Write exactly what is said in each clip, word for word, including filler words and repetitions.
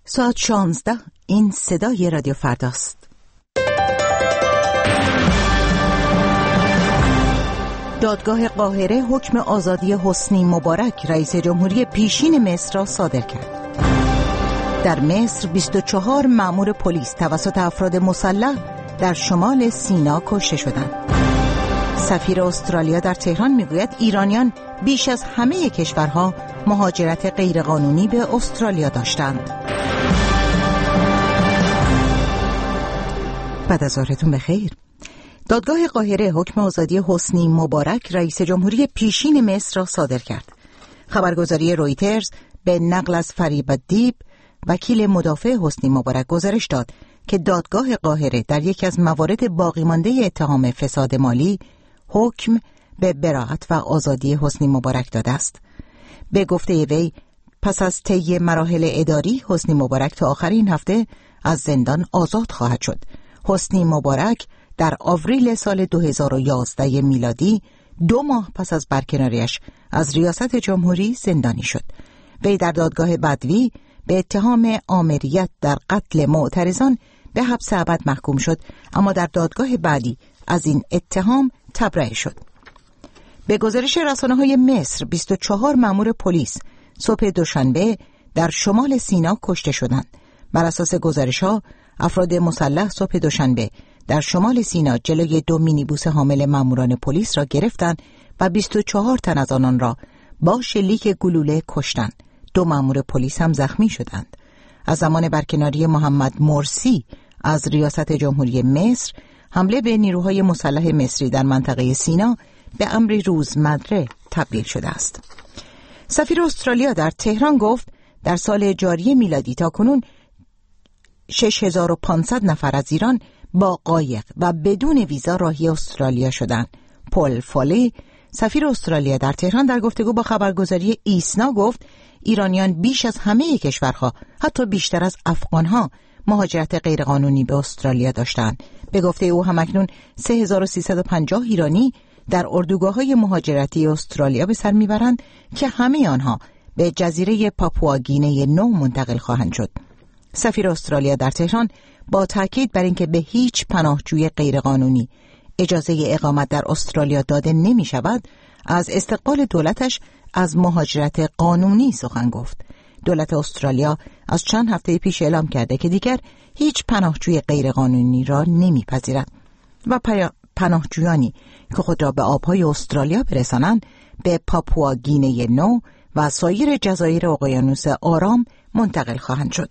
ساعت شانزده. این صدای رادیو فرداست. دادگاه قاهره حکم آزادی حسنی مبارک رئیس جمهوری پیشین مصر را صادر کرد. در مصر بیست و چهار مأمور پلیس توسط افراد مسلح در شمال سینا کشته شدند. سفیر استرالیا در تهران میگوید ایرانیان بیش از همه کشورها مهاجرت غیرقانونی به استرالیا داشتند. بعد از ظهرتون بخیر. دادگاه قاهره حکم آزادی حسنی مبارک رئیس جمهوری پیشین مصر را صادر کرد. خبرگزاری رویترز به نقل از فریب دیب وکیل مدافع حسنی مبارک گزارش داد که دادگاه قاهره در یکی از موارد باقی مانده اتهام فساد مالی حکم به براءت و آزادی حسنی مبارک داده است. به گفته وی پس از طی مراحل اداری حسنی مبارک تا آخرین هفته از زندان آزاد خواهد شد. حسنی مبارک در آوریل سال دو هزار و یازده میلادی دو ماه پس از برکناریش از ریاست جمهوری زندانی شد. وی در دادگاه بدوی به اتهام آمریت در قتل معترضان به حبس ابد محکوم شد، اما در دادگاه بعدی از این اتهام تبرئه شد. به گزارش رسانه‌های مصر بیست و چهار مأمور پلیس صبح دوشنبه در شمال سینا کشته شدند. بر اساس گزارش‌ها افراد مسلح صبح دوشنبه در شمال سینا جلوی دو مینیبوس حامل ماموران پلیس را گرفتند و بیست و چهار تن از آنان را با شلیک گلوله کشتند. دو مامور پلیس هم زخمی شدند. از زمان برکناری محمد مرسی از ریاست جمهوری مصر، حمله به نیروهای مسلح مصری در منطقه سینا به امری روزمره تبدیل شده است. سفیر استرالیا در تهران گفت در سال جاری میلادی تاکنون شش هزار و پانصد نفر از ایران با قایق و بدون ویزا راهی استرالیا شدند. پل فالی سفیر استرالیا در تهران در گفتگو با خبرگزاری ایسنا گفت ایرانیان بیش از همه کشورها، حتی بیشتر از افغانها، مهاجرت غیرقانونی به استرالیا داشتند. به گفته او همکنون سه هزار و سیصد و پنجاه ایرانی در اردوگاه‌های مهاجرتی استرالیا به سر میبرند که همه آنها به جزیره پاپوآگینه نو منتقل خواهند شد. سفیر استرالیا در تهران با تاکید بر اینکه به هیچ پناهجوی غیرقانونی اجازه اقامت در استرالیا داده نمی شود، از استقبال دولتش از مهاجرت قانونی سخن گفت. دولت استرالیا از چند هفته پیش اعلام کرده که دیگر هیچ پناهجوی غیرقانونی را نمیپذیرد و پناهجویانی که خود را به آبهای استرالیا برسانند به پاپوآگینه نو و سایر جزایر اقیانوس آرام منتقل خواهند شد.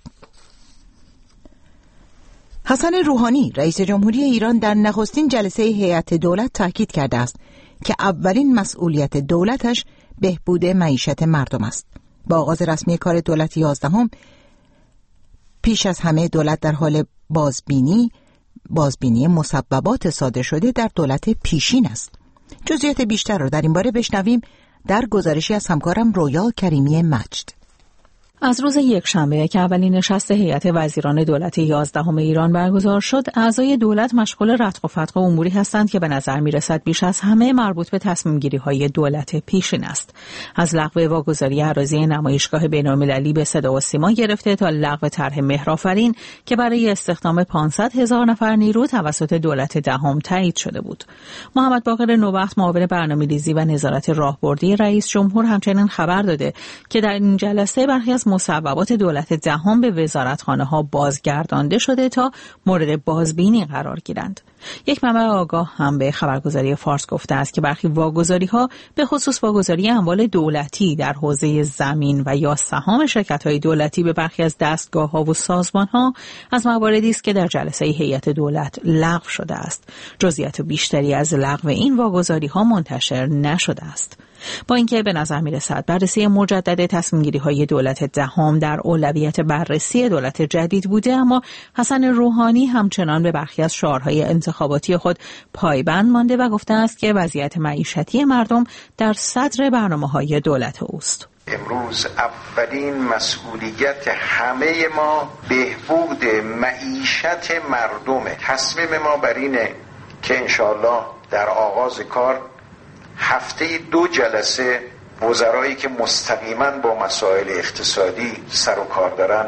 حسن روحانی رئیس جمهوری ایران در نخستین جلسه هیئت دولت تاکید کرده است که اولین مسئولیت دولتش بهبود معیشت مردم است. با آغاز رسمی کار دولت یازدهم، پیش از همه دولت در حال بازبینی بازبینی مسببات صادر شده در دولت پیشین است. جزئیات بیشتر را در این باره بشنویم در گزارشی از همکارم رویا کریمی مجد. از روز یکشنبه که اولین نشست هیئت وزیران دولت یازدهم ایران برگزار شد، اعضای دولت مشغول رتق و فتق اموری هستند که به نظر می‌رسد بیش از همه مربوط به تصمیم‌گیری‌های دولت پیشین است. از لغو واگذاری اراضی نمایشگاه بین‌المللی به صدا و سیما گرفته تا لغو طرح مهرآفرین که برای استخدام پانصد هزار نفر نیرو توسط دولت دهم تایید شده بود. محمد باقر نوبخت معاون برنامه‌ریزی و نظارت راهبردی رئیس جمهور همچنین خبر داده که در این جلسه برخی از مصوبات دولت دهم به وزارتخانه‌ها بازگردانده شده تا مورد بازبینی قرار گیرند. یک منبع آگاه هم به خبرگزاری فارس گفته است که برخی واگذاری‌ها به خصوص واگذاری اموال دولتی در حوزه زمین و یا سهام شرکت‌های دولتی به برخی از دستگاه‌ها و سازمان‌ها از مواردی است که در جلسه هیئت دولت لغو شده است. جزئیات بیشتری از لغو این واگذاری‌ها منتشر نشده است. با اینکه به نظر می‌رسد بررسی مجدد تصمیم‌گیری‌های دولت دهم در اولویت بررسی دولت جدید بوده، اما حسن روحانی همچنان به برخی از شعارهای انتخاباتی خود پایبند مانده و گفته است که وضعیت معیشتی مردم در صدر برنامه‌های دولت اوست. امروز اولین مسئولیت همه ما بهبود معیشت مردمه. تصمیم ما بر اینه که انشاءالله در آغاز کار هفته دو جلسه وزرایی که مستقیما با مسائل اقتصادی سر و کار دارن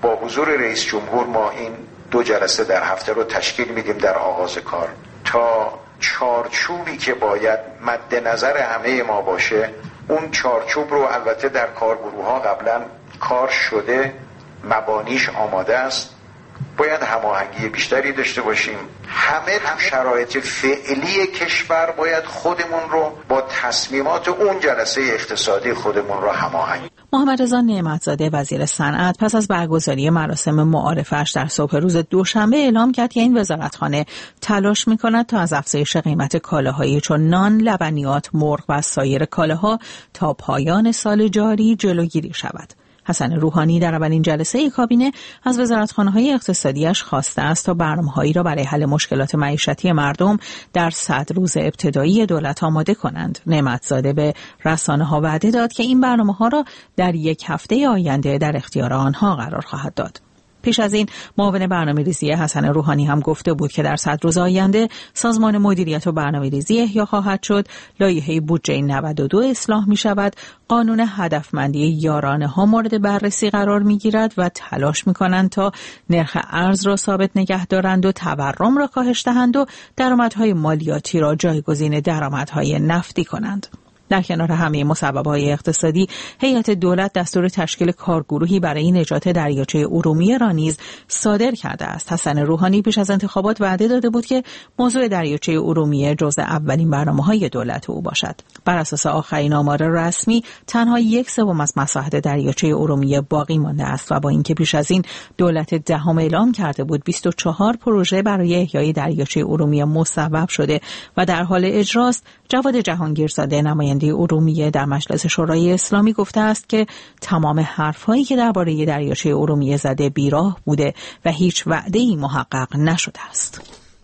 با حضور رئیس جمهور ما این دو جلسه در هفته رو تشکیل میدیم در آغاز کار تا چارچوبی که باید مد نظر همه ما باشه، اون چارچوب رو البته در کارگروه ها قبلا کار شده، مبانیش آماده است، باید هماهنگی بیشتری داشته باشیم. همه تو شرایط فعلی کشور باید خودمون رو با تصمیمات اون جلسه اقتصادی خودمون رو هماهنگ. محمد رضا نعمتزاده وزیر صنعت پس از برگزاری مراسم معارفه‌اش در صبح روز دوشنبه اعلام کرد که این وزارتخانه تلاش می‌کند تا از افزایش قیمت کالاهایی چون نان، لبنیات، مرغ و سایر کالاها تا پایان سال جاری جلوگیری شود. حسن روحانی در اولین جلسه کابینه از وزارتخانه‌های اقتصادیش خواسته است تا برنامه‌هایی را برای حل مشکلات معیشتی مردم در صد روز ابتدایی دولت آماده کنند. نعمتزاده به رسانه‌ها وعده داد که این برنامه‌ها را در یک هفته آینده در اختیار آنها قرار خواهد داد. پیش از این معاون برنامه‌ریزی حسن روحانی هم گفته بود که در صد روز آینده سازمان مدیریت و برنامه‌ریزی احیا خواهد شد، لایحه بودجه نود و دو اصلاح می شود، قانون هدفمندی یارانه ها مورد بررسی قرار می گیرد و تلاش می کنند تا نرخ ارز را ثابت نگه دارند و تورم را کاهش دهند و درآمدهای مالیاتی را جایگزین درآمدهای نفتی کنند. در کنار همه مسبب‌های اقتصادی، هیئت دولت دستور تشکیل کارگروهی برای نجات دریاچه ارومیه را نیز صادر کرده است. حسن روحانی پیش از انتخابات وعده داده بود که موضوع دریاچه ارومیه جزء اولین برنامه‌های دولت او باشد. بر اساس آخرین آمار رسمی، تنها یک سوم از مساحت دریاچه ارومیه باقی مانده است و با اینکه پیش از این دولت دهم اعلام کرده بود بیست و چهار پروژه برای احیای دریاچه ارومیه مصوب شده و در حال اجراست، جواد جهانگیرزاده نماینده ارومیه در مجلس شورای اسلامی گفته است که تمام حرف‌هایی که درباره دریاچه ارومیه زده بیراه بوده و هیچ وعده‌ای محقق نشده است.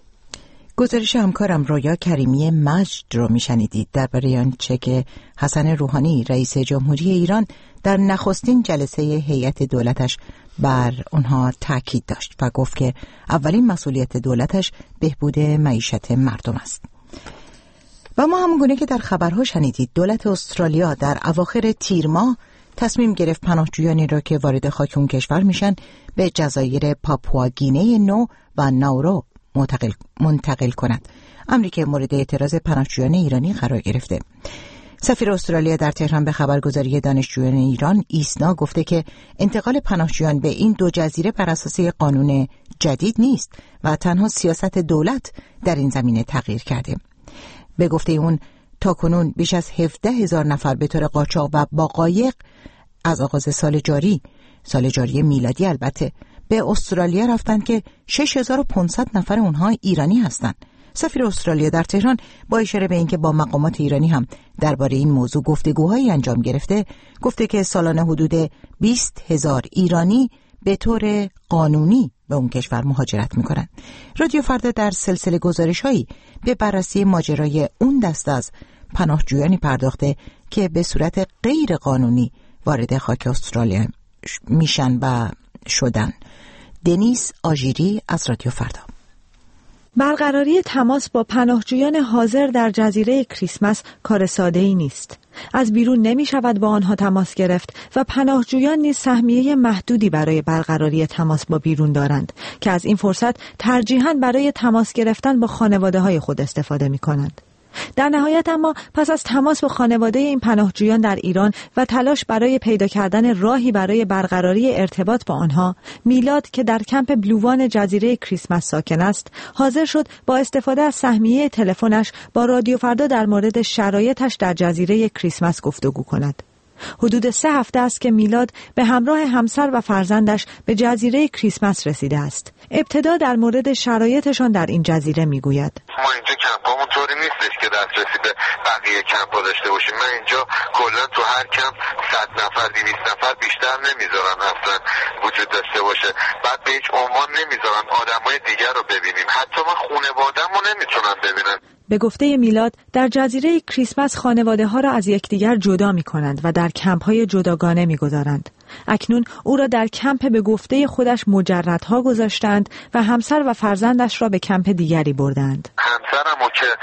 گزارش همکارم رویا کریمی مجد رو میشنیدید درباره آنچه که حسن روحانی رئیس جمهوری ایران در نخستین جلسه هیئت دولتش بر آنها تاکید داشت و گفت که اولین مسئولیت دولتش بهبود معیشت مردم است. و ما همونگونه که در خبرها شنیدید، دولت استرالیا در اواخر تیر ماه تصمیم گرفت پناهجویانی را که وارد خاک اون کشور میشن به جزایر پاپواگینه نو و ناورو منتقل, منتقل کند. امری که مورد اعتراض پناهجویان ایرانی قرار گرفته. سفیر استرالیا در تهران به خبرگزاری دانشجویان ایران ایسنا گفته که انتقال پناهجویان به این دو جزیره بر اساس قانون جدید نیست و تنها سیاست دولت در این زمینه تغییر کرده. به گفته اون تاکنون بیش از هفده هزار نفر به طور قاچاق و با قایق از آغاز سال جاری سال جاری میلادی البته به استرالیا رفتن که شش هزار و پانصد نفر اونها ایرانی هستند. سفیر استرالیا در تهران با اشاره به اینکه با مقامات ایرانی هم درباره این موضوع گفتگوهایی انجام گرفته، گفته که سالانه حدود بیست هزار ایرانی به طور قانونی به اون کشور مهاجرت میکنن. رادیو فردا در سلسله گزارش‌هایی به بررسی ماجرای اون دسته از پناهجویانی پرداخته که به صورت غیر قانونی وارد خاک استرالیا میشن و شدن. دنیس آژیری از رادیو فردا. برقراری تماس با پناهجویان حاضر در جزیره کریسمس کار ساده‌ای نیست. از بیرون نمی شود با آنها تماس گرفت و پناهجویان نیز سهمیه محدودی برای برقراری تماس با بیرون دارند که از این فرصت ترجیحاً برای تماس گرفتن با خانواده های خود استفاده می کنند. در نهایت اما پس از تماس با خانواده این پناهجویان در ایران و تلاش برای پیدا کردن راهی برای برقراری ارتباط با آنها، میلاد که در کمپ بلووان جزیره کریسمس ساکن است، حاضر شد با استفاده از سهمیه تلفنش با رادیو فردا در مورد شرایطش در جزیره کریسمس گفتگو کند. حدود سه هفته است که میلاد به همراه همسر و فرزندش به جزیره کریسمس رسیده است. ابتدا در مورد شرایطشان در این جزیره میگوید: ما اینجا کمپامون طوری نیستش که دسترسی به بقیه کمپا داشته باشیم. من اینجا کلا تو هر کمپ صد نفر دویست نفر بیشتر نمیذارن اصلا وجود داشته باشه. بعد به هیچ عنوان نمیذارن آدمای دیگر رو ببینیم. حتی ما خانواده‌مو نمیتونن ببینن. به گفته میلاد در جزیره کریسمس خانواده ها را از یکدیگر جدا می کنند و در کمپ های جداگانه می گذارند. اکنون او را در کمپ به گفته خودش مجردها گذاشتند و همسر و فرزندش را به کمپ دیگری بردند. همسرمو که مثلا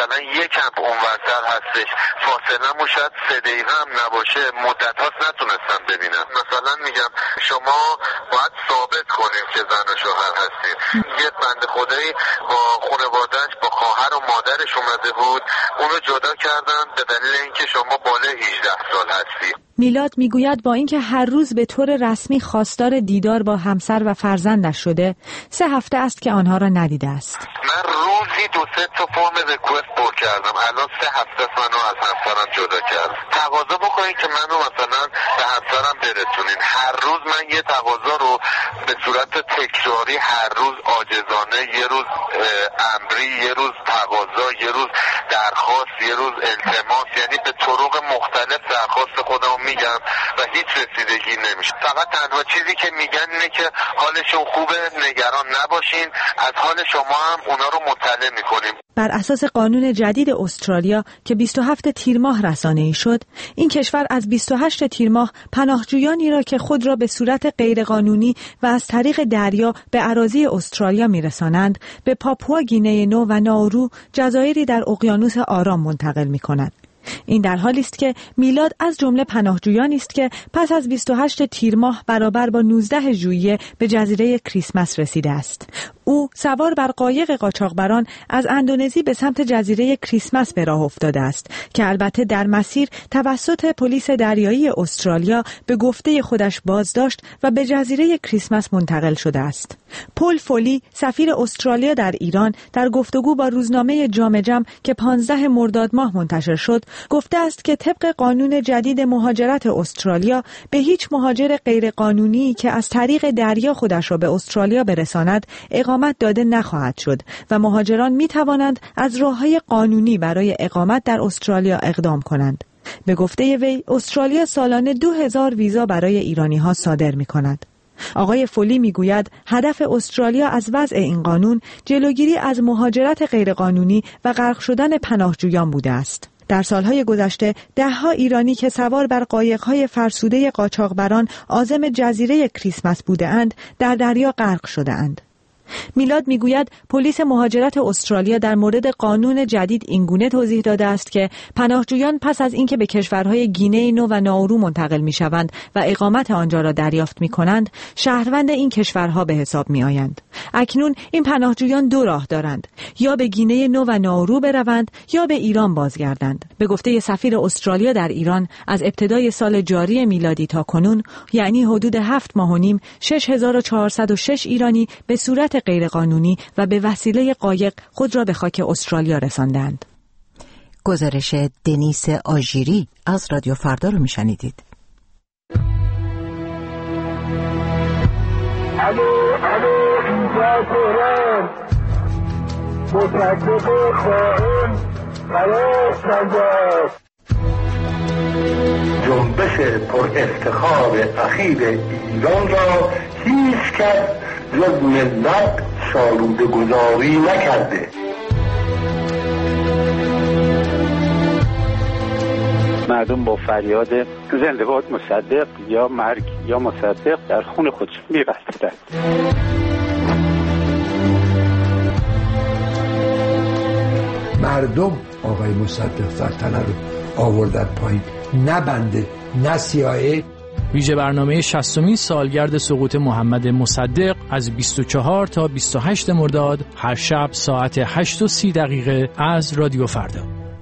مثلا یک کمپ اونورتر هستش، فاصله مو شاید سه دقیقه هم نباشه، مدت هاست نتونستم ببینم. مثلا میگم شما باید ثابت کنیم که زن و شوهر هستید. یه بنده خدایی با خانواده‌اش با خواهر و مادرش اومده بود، اونو جدا کردن به دلیل اینکه شما بالای هجده سال هستی. میلاد میگوید با اینکه هر روز به طور رسمی خواستار دیدار با همسر و فرزندش شده، سه هفته است که آنها را ندیده است. من روزی دو سه تا فرم ریکوست پر کردم، الان سه هفته منو از همسرم جدا کردم. تقاضا بکنین که منو مثلا به همسرم برسونین. هر روز من یه تقاضا رو به صورت تکراری، هر روز عاجزانه، یه روز امری، یه روز تقاضا، یه روز درخواست، یه روز التماس، یعنی به طرق مختلف درخواست خودم میگم و هیچ رسیدگی نمیشه. فقط تنها چیزی که میگن اینه که حالشون خوبه، نگران نباشین، از حال شما هم اونا رو مطلع میکنیم. بر اساس قانون جدید استرالیا که بیست و هفتم تیر ماه رسانه‌ای شد، این کشور از بیست و هشتم تیر ماه پناهجویانی را که خود را به صورت غیرقانونی و از طریق دریا به اراضی استرالیا میرسانند، به پاپوا گینه نو و نائورو، جزایری در اقیانوس آرام منتقل می‌کند. این در حالی است که میلاد از جمله پناهجویانی است که پس از بیست و هشتم تیر ماه برابر با نوزدهم ژوئیه به جزیره کریسمس رسیده است. او سوار بر قایق قاچاقبران از اندونزی به سمت جزیره کریسمس به راه افتاده است که البته در مسیر توسط پلیس دریایی استرالیا به گفته خودش بازداشت و به جزیره کریسمس منتقل شده است. پل فولی، سفیر استرالیا در ایران، در گفتگو با روزنامه جام جم که پانزدهم مرداد ماه منتشر شد، گفته است که طبق قانون جدید مهاجرت استرالیا به هیچ مهاجر غیرقانونی که از طریق دریا خودش را به استرالیا برساند اقامت داده نخواهد شد و مهاجران می توانند از راه‌های قانونی برای اقامت در استرالیا اقدام کنند. به گفته وی، استرالیا سالانه دو هزار ویزا برای ایرانی‌ها صادر می‌کند. آقای فولی میگوید هدف استرالیا از وضع این قانون جلوگیری از مهاجرت غیرقانونی و غرق شدن پناهجویان بوده است. در سالهای گذشته ده‌ها ایرانی که سوار بر قایق‌های فرسوده قاچاقبران عازم جزیره کریسمس بوده‌اند در دریا غرق شده‌اند. میلاد میگوید پلیس مهاجرت استرالیا در مورد قانون جدید اینگونه توضیح داده است که پناهجویان پس از اینکه به کشورهای گینه نو و نائورو منتقل میشوند و اقامت آنجا را دریافت میکنند، شهروند این کشورها به حساب میآیند. اکنون این پناهجویان دو راه دارند: یا به گینه نو و نائورو بروند یا به ایران بازگردند. به گفته سفیر استرالیا در ایران، از ابتدای سال جاری میلادی تا کنون، یعنی حدود هفت ماه و نیم، شش هزار و چهارصد و شش ایرانی به صورت غیرقانونی و به وسیله قایق خود را به خاک استرالیا رساندند. گزارش دنیس آژیری از رادیو فردا رو میشنیدید. الو الو اینجا تهران، مصدق خائن فراز نجات. جنبش پر افتخار اخیر ایران را هیچ کس جز ملت سالوده گذاری نکرده. مردم با فریاد زنده باد مصدق یا مرگ یا مصدق در خون خودشون می‌بستند. مردم آقای مصدق سلطنه رو آوردن پایین، نه بنده نه سیاه‌ای. ویژه برنامه شصتمین سالگرد سقوط محمد مصدق از بیست و چهار تا بیست و هشت مرداد هر شب ساعت هشت و سی دقیقه از رادیو فردا.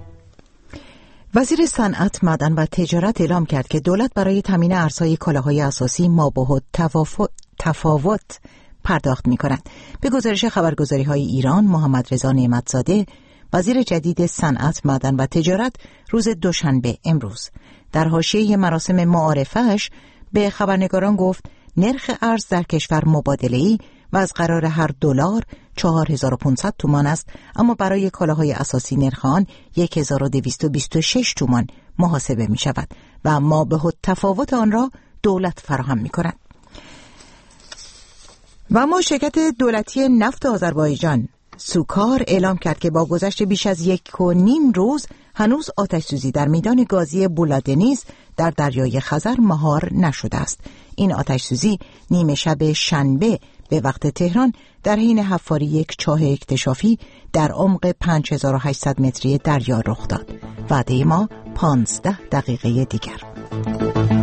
وزیر صنعت، معدن و تجارت اعلام کرد که دولت برای تامین ارزهای کالاهای اساسی مابعد تفاوت پرداخت می‌کند. به گزارش خبرگزاری‌های ایران، محمد رضا نعمتزاده، وزیر جدید صنعت، معدن و تجارت، روز دوشنبه امروز در حاشیه مراسم معارفه‌اش به خبرنگاران گفت نرخ ارز در کشور مبادله‌ای و از قرار هر دلار چهار هزار و پانصد تومان است، اما برای کالاهای اساسی نرخ آن یک هزار و دویست و بیست و شش تومان محاسبه می شود و مابعد تفاوت آن را دولت فراهم می کند. و اما شرکت دولتی نفت آذربایجان سوکار اعلام کرد که با گذشت بیش از یک و نیم روز هنوز آتش‌سوزی در میدان گازی بولادنیز در دریای خزر مهار نشده است. این آتش‌سوزی نیمه شب شنبه به وقت تهران در حین حفاری یک چاه اکتشافی در عمق پنج هزار و هشتصد متری دریا رخ داد. وعده ما پانزده دقیقه دیگر.